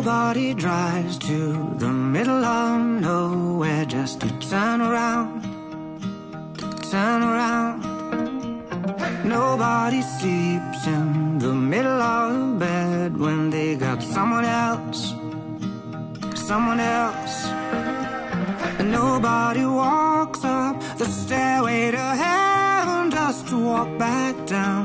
Nobody drives to the middle of nowhere just to turn around, turn around. Nobody sleeps in the middle of the bed when they got someone else, someone else. And nobody walks up the stairway to heaven just to walk back down.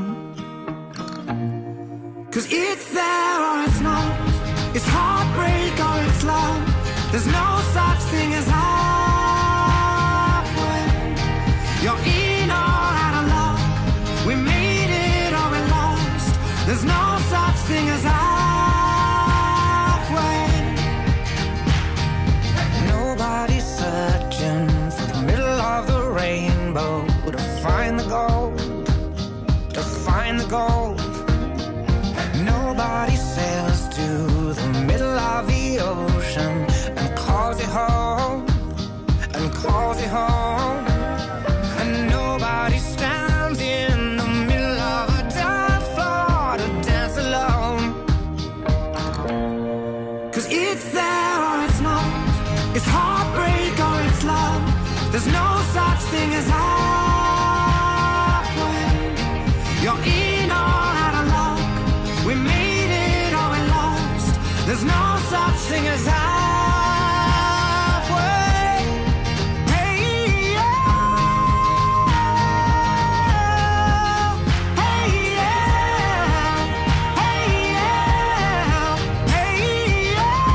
'Cause it's there or it's not, it's heartbreak or it's love. There's no such thing as halfway. You're in or out of love. We made it or we lost. There's no such thing as halfway. Nobody's searching for the middle of the rainbow to find the gold, to find the gold. Nobody sails to the middle of the ocean and calls it home, and calls it home. And nobody stands in the middle of a dance floor to dance alone. 'Cause it's there or it's not, it's heartbreak or it's love. There's no such thing as halfway. You're in or out of love. We made it or we lost. There's no such thing as halfway. Hey, yeah. Hey, yeah. Hey, yeah. Hey, yeah.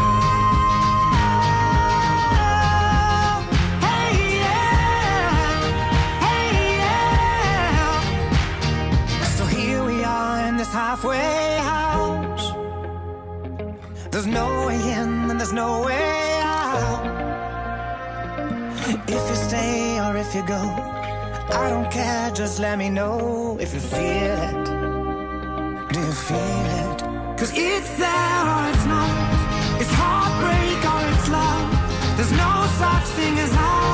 Hey, yeah. Hey, yeah. So here we are in this halfway house. There's no way in and there's no way out. If you stay or if you go, I don't care, just let me know if you feel it. Do you feel it? 'Cause it's there or it's not, it's heartbreak or it's love. There's no such thing as